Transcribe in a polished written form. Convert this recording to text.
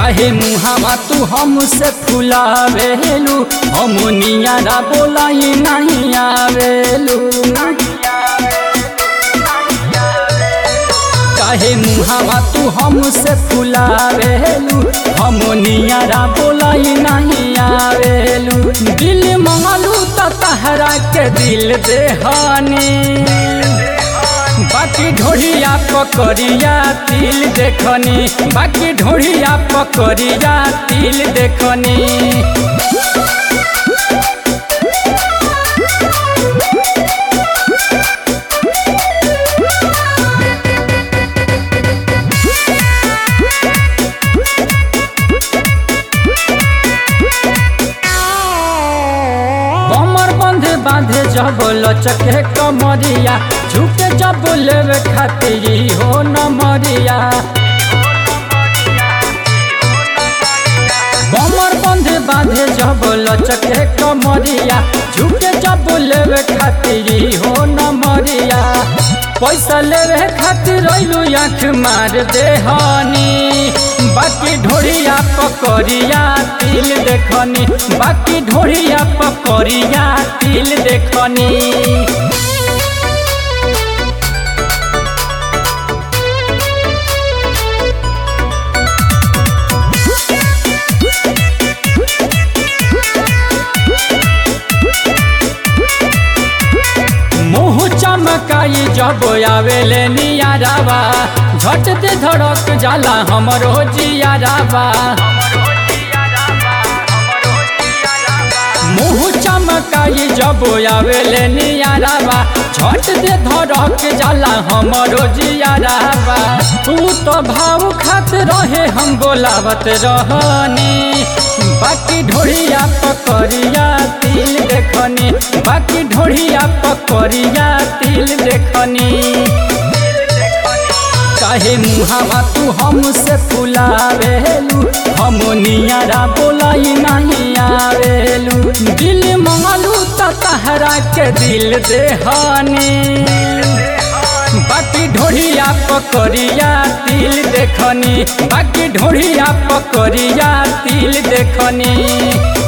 काहे मुहावा तू हमसे फुलावेलू, हम नियारा बोलाई नहीं आवेलू। काहे मुहावा तू हमसे फुलावेलू, हम नियारा बोलाई नहीं आवेलू। दिल मंगलू तो तहरा के दिल देहानी, बाकी ढोड़िया पकड़िया तिल देखनी, बाकी ढोड़िया पकड़िया तिल देखनी। कमर बंधे बांधे जब लचके कमरिया, झुके जब लेवे खातिर हो न मरिया। कमर बंधे बांधे जब लचके कमरिया, झुके जब लेवे खातिर हो न मरिया। पैसा लेवे खातिर रैलू आँख मार देहानी, बाकी ढोड़िया पकड़िया तिल देखनी, बाकी ढोड़िया पकड़िया तिल देखनी। मुँह चमकाई जब आवेले नियारावा, झट दे धड़क जाला हमरो जियारावा। मुँह चमकाई जब आवेले नियारावा, झट दे धड़क जाला हमरो जियारावा। तू तो भाव खात रहे हम बोलावत रहनी, बाकी ढोड़िया पकड़िया तिल देखनी, बाकी ढोड़िया पकड़िया तिल देखनी। काहे मुहावा तू हमसे फुलावेलू, हम नियारा बोलाई नहीं आवेलू। दिल मंगलू तो तहरा के दिल देहानी, बाकी ढोड़िया पकड़िया तिल देखनी, बाकी ढोड़िया पकड़िया तिल देखनी।